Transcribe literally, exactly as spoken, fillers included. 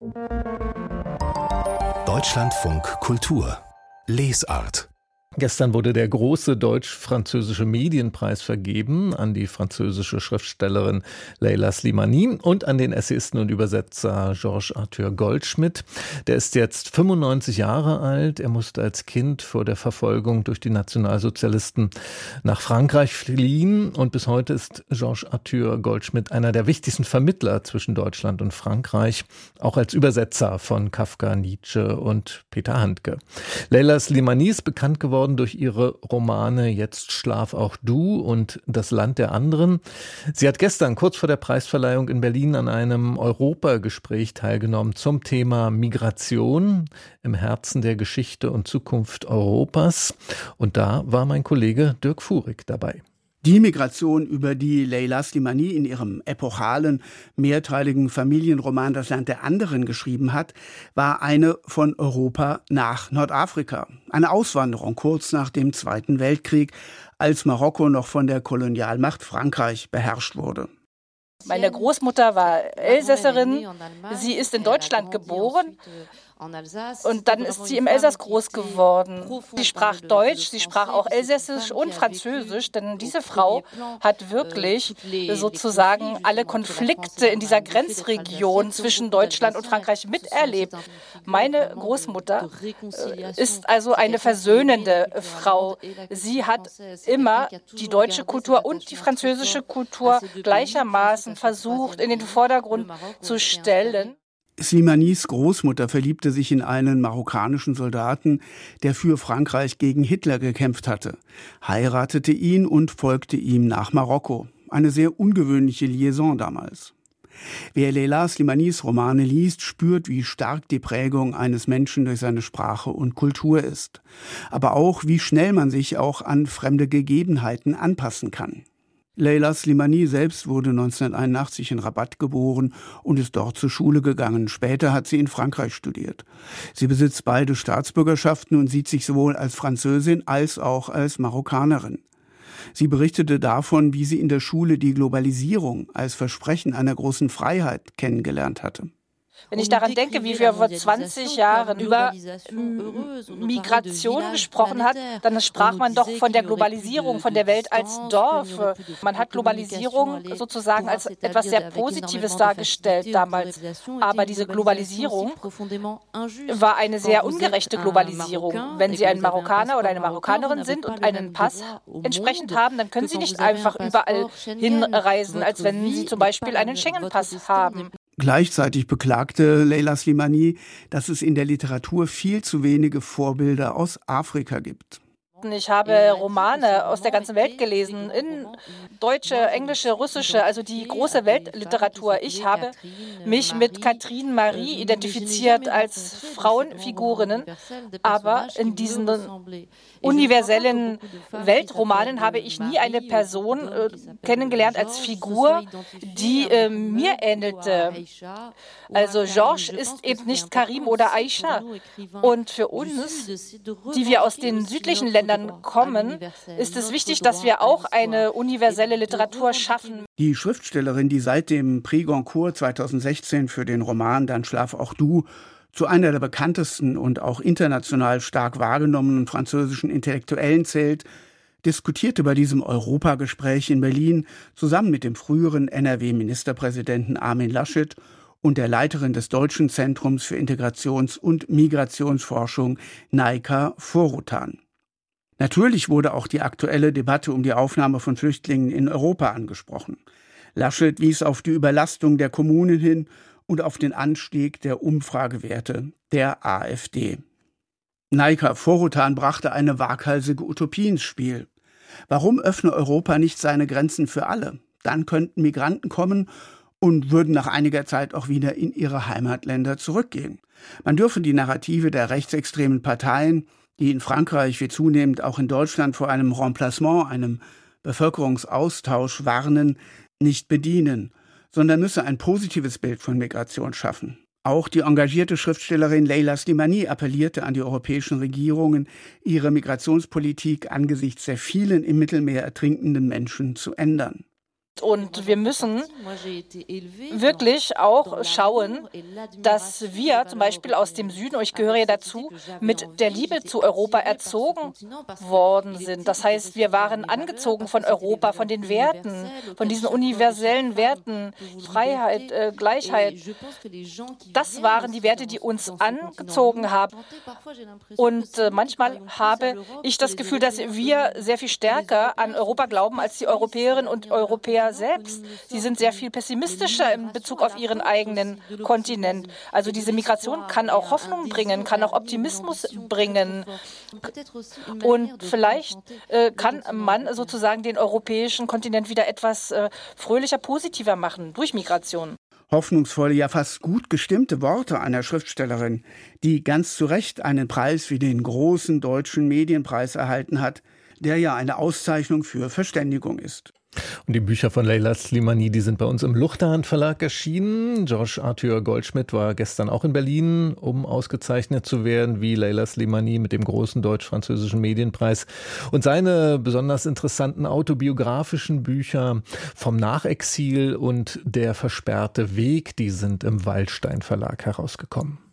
Deutschlandfunk Kultur Lesart. Gestern wurde der große deutsch-französische Medienpreis vergeben an die französische Schriftstellerin Leila Slimani und an den Essayisten und Übersetzer Georges Arthur Goldschmidt. Der ist jetzt fünfundneunzig Jahre alt. Er musste als Kind vor der Verfolgung durch die Nationalsozialisten nach Frankreich fliehen. Und bis heute ist Georges Arthur Goldschmidt einer der wichtigsten Vermittler zwischen Deutschland und Frankreich, auch als Übersetzer von Kafka, Nietzsche und Peter Handke. Leila Slimani ist bekannt geworden durch ihre Romane Jetzt schlaf auch du und Das Land der anderen. Sie hat gestern kurz vor der Preisverleihung in Berlin an einem Europagespräch teilgenommen zum Thema Migration im Herzen der Geschichte und Zukunft Europas. Und da war mein Kollege Dirk Fuhrig dabei. Die Migration, über die Leila Slimani in ihrem epochalen, mehrteiligen Familienroman Das Land der anderen geschrieben hat, war eine von Europa nach Nordafrika. Eine Auswanderung kurz nach dem Zweiten Weltkrieg, als Marokko noch von der Kolonialmacht Frankreich beherrscht wurde. Meine Großmutter war Elsässerin. Sie ist in Deutschland geboren. Und dann ist sie im Elsass groß geworden. Sie sprach Deutsch, sie sprach auch Elsässisch und Französisch, denn diese Frau hat wirklich sozusagen alle Konflikte in dieser Grenzregion zwischen Deutschland und Frankreich miterlebt. Meine Großmutter ist also eine versöhnende Frau. Sie hat immer die deutsche Kultur und die französische Kultur gleichermaßen versucht, in den Vordergrund zu stellen. Slimanis Großmutter verliebte sich in einen marokkanischen Soldaten, der für Frankreich gegen Hitler gekämpft hatte, heiratete ihn und folgte ihm nach Marokko. Eine sehr ungewöhnliche Liaison damals. Wer Leila Slimanis Romane liest, spürt, wie stark die Prägung eines Menschen durch seine Sprache und Kultur ist. Aber auch, wie schnell man sich auch an fremde Gegebenheiten anpassen kann. Leila Slimani selbst wurde neunzehnhunderteinundachtzig in Rabat geboren und ist dort zur Schule gegangen. Später hat sie in Frankreich studiert. Sie besitzt beide Staatsbürgerschaften und sieht sich sowohl als Französin als auch als Marokkanerin. Sie berichtete davon, wie sie in der Schule die Globalisierung als Versprechen einer großen Freiheit kennengelernt hatte. Wenn ich daran denke, wie wir vor zwanzig Jahren über Migration gesprochen hat, dann sprach man doch von der Globalisierung, von der Welt als Dorf. Man hat Globalisierung sozusagen als etwas sehr Positives dargestellt damals. Aber diese Globalisierung war eine sehr ungerechte Globalisierung. Wenn Sie ein Marokkaner oder eine Marokkanerin sind und einen Pass entsprechend haben, dann können Sie nicht einfach überall hinreisen, als wenn Sie zum Beispiel einen Schengen-Pass haben. Gleichzeitig beklagte Leila Slimani, dass es in der Literatur viel zu wenige Vorbilder aus Afrika gibt. Ich habe Romane aus der ganzen Welt gelesen, in deutsche, englische, russische, also die große Weltliteratur. Ich habe mich mit Catherine Marie identifiziert als Frauenfigurinnen, aber in diesen universellen Weltromanen habe ich nie eine Person äh, kennengelernt als Figur, die äh, mir ähnelte. Also Georges ist eben nicht Karim oder Aisha. Und für uns, die wir aus den südlichen Ländern kommen, ist es wichtig, dass wir auch eine universelle Literatur schaffen. Die Schriftstellerin, die seit dem Prix Goncourt zweitausendsechzehn für den Roman Dann schlaf auch du zu einer der bekanntesten und auch international stark wahrgenommenen französischen Intellektuellen zählt, diskutierte bei diesem Europagespräch in Berlin zusammen mit dem früheren N R W-Ministerpräsidenten Armin Laschet und der Leiterin des Deutschen Zentrums für Integrations- und Migrationsforschung Naika Forutan. Natürlich wurde auch die aktuelle Debatte um die Aufnahme von Flüchtlingen in Europa angesprochen. Laschet wies auf die Überlastung der Kommunen hin und auf den Anstieg der Umfragewerte der AfD. Naika Forutan brachte eine waghalsige Utopie ins Spiel. Warum öffne Europa nicht seine Grenzen für alle? Dann könnten Migranten kommen und würden nach einiger Zeit auch wieder in ihre Heimatländer zurückgehen. Man dürfe die Narrative der rechtsextremen Parteien, die in Frankreich wie zunehmend auch in Deutschland vor einem Remplacement, einem Bevölkerungsaustausch warnen, nicht bedienen, sondern müsse ein positives Bild von Migration schaffen. Auch die engagierte Schriftstellerin Leila Slimani appellierte an die europäischen Regierungen, ihre Migrationspolitik angesichts der vielen im Mittelmeer ertrinkenden Menschen zu ändern. Und wir müssen wirklich auch schauen, dass wir zum Beispiel aus dem Süden, und ich gehöre ja dazu, mit der Liebe zu Europa erzogen worden sind. Das heißt, wir waren angezogen von Europa, von den Werten, von diesen universellen Werten, Freiheit, äh, Gleichheit. Das waren die Werte, die uns angezogen haben. Und äh, manchmal habe ich das Gefühl, dass wir sehr viel stärker an Europa glauben als die Europäerinnen und Europäer selbst. Sie sind sehr viel pessimistischer in Bezug auf ihren eigenen Kontinent. Also diese Migration kann auch Hoffnung bringen, kann auch Optimismus bringen. Und vielleicht äh, kann man sozusagen den europäischen Kontinent wieder etwas äh, fröhlicher, positiver machen durch Migration. Hoffnungsvolle, ja fast gut gestimmte Worte einer Schriftstellerin, die ganz zu Recht einen Preis wie den großen deutschen Medienpreis erhalten hat, der ja eine Auszeichnung für Verständigung ist. Und die Bücher von Leila Slimani, die sind bei uns im Luchterhand Verlag erschienen. Georges Arthur Goldschmidt war gestern auch in Berlin, um ausgezeichnet zu werden, wie Leila Slimani mit dem großen deutsch-französischen Medienpreis. Und seine besonders interessanten autobiografischen Bücher Vom Nachexil und Der versperrte Weg, die sind im Waldstein Verlag herausgekommen.